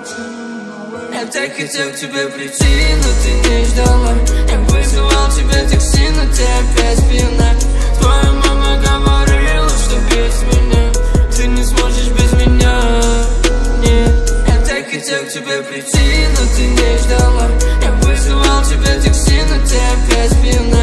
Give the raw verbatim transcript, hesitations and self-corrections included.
Я так хотел к тебе прийти, но ты не ждала. Я вызывал тебе такси, но ты опять пьяна. Твоя мама говорила, что без меня ты не сможешь без меня. Нет, я так хотел к тебе прийти, но ты не ждала. Я вызывал тебе такси, но ты опять пьяна.